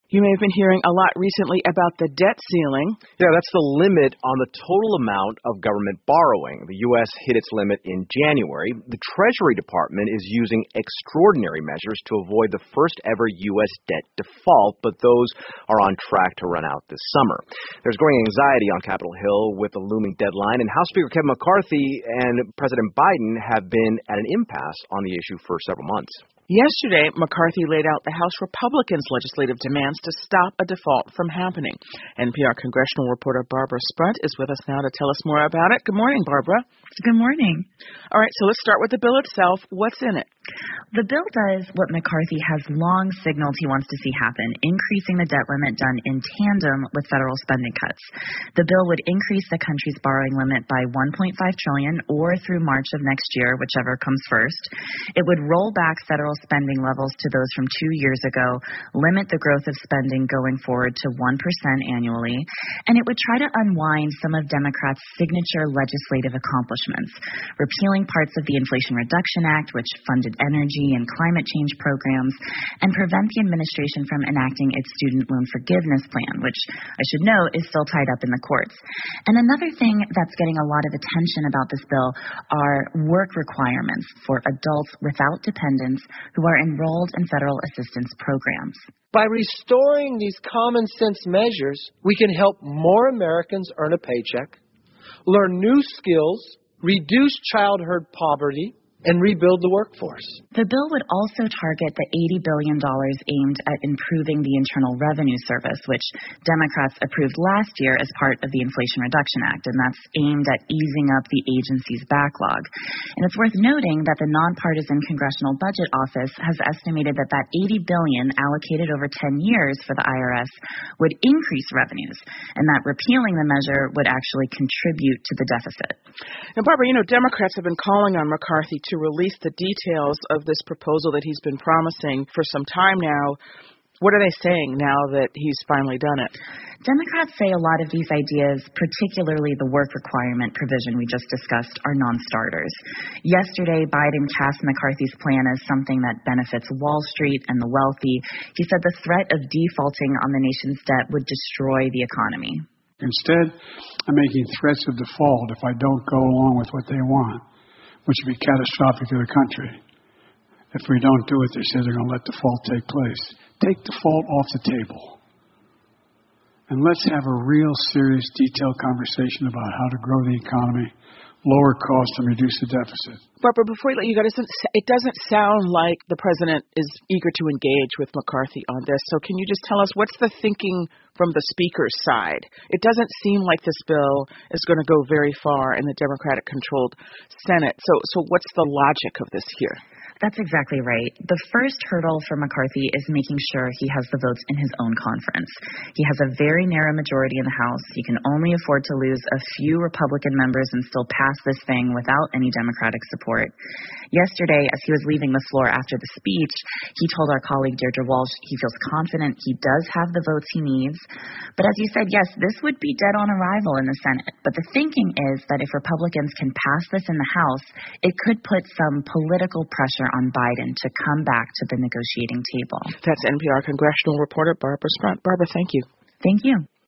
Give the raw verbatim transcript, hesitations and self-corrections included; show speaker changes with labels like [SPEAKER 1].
[SPEAKER 1] You may have been hearing a lot recently about the debt ceiling.
[SPEAKER 2] Yeah, that's the limit on the total amount of government borrowing. The U S hit its limit in January. The Treasury Department is using extraordinary measures to avoid the first ever U S debt default, but those are on track to run out this summer. There's growing anxiety on Capitol Hill with the looming deadline, and House Speaker Kevin McCarthy and President Biden have been at an impasse on the issue for several months.
[SPEAKER 1] Yesterday, McCarthy laid out the House Republicans' legislative demands to stop a default from happening. N P R congressional reporter Barbara Sprunt is with us now to tell us more about it. Good morning, Barbara.
[SPEAKER 3] Good morning.
[SPEAKER 1] All right, so let's start with the bill itself. What's in it?
[SPEAKER 3] The bill does what McCarthy has long signaled he wants to see happen, increasing the debt limit done in tandem with federal spending cuts. The bill would increase the country's borrowing limit by one point five trillion dollars or through March of next year, whichever comes first. It would roll back federal spending levels to those from two years ago, limit the growth of spending going forward to one percent annually, and it would try to unwind some of Democrats' signature legislative accomplishments, repealing parts of the Inflation Reduction Act, which funded energy and climate change programs, and prevent the administration from enacting its student loan forgiveness plan, which I should note is still tied up in the courts. And another thing that's getting a lot of attention about this bill are work requirements for adults without dependents who are enrolled in federal assistance programs.
[SPEAKER 4] By restoring these common sense measures, we can help more Americans earn a paycheck, learn new skills, reduce childhood poverty, and rebuild the workforce.
[SPEAKER 3] The bill would also target the eighty billion dollars aimed at improving the Internal Revenue Service, which Democrats approved last year as part of the Inflation Reduction Act, and that's aimed at easing up the agency's backlog. And it's worth noting that the Nonpartisan Congressional Budget Office has estimated that that eighty billion dollars allocated over ten years for the I R S would increase revenues, and that repealing the measure would actually contribute to the deficit.
[SPEAKER 1] Now, Barbara, you know, Democrats have been calling on McCarthy to release the details of this proposal that he's been promising for some time now. What are they saying now that he's finally done it?
[SPEAKER 3] Democrats say a lot of these ideas, particularly the work requirement provision we just discussed, are non-starters. Yesterday, Biden cast McCarthy's plan as something that benefits Wall Street and the wealthy. He said the threat of defaulting on the nation's debt would destroy the economy.
[SPEAKER 5] Instead, I'm making threats of default if I don't go along with what they want, which would be catastrophic to the country. If we don't do it, they say they're going to let default take place. Take default off the table. And let's have a real serious, detailed conversation about how to grow the economy, lower costs, and reduce the deficit.
[SPEAKER 1] Barbara, before we let you go, it doesn't sound like the president is eager to engage with McCarthy on this. So can you just tell us what's the thinking from the speaker's side? It doesn't seem like this bill is going to go very far in the Democratic-controlled Senate. So, so what's the logic of this here?
[SPEAKER 3] That's exactly right. The first hurdle for McCarthy is making sure he has the votes in his own conference. He has a very narrow majority in the House. He can only afford to lose a few Republican members and still pass this thing without any Democratic support. Yesterday, as he was leaving the floor after the speech, he told our colleague Deirdre Walsh he feels confident he does have the votes he needs. But as you said, yes, this would be dead on arrival in the Senate. But the thinking is that if Republicans can pass this in the House, it could put some political pressure on Biden to come back to the negotiating table.
[SPEAKER 1] That's N P R congressional reporter Barbara Sprunt. Barbara, thank you.
[SPEAKER 3] Thank you.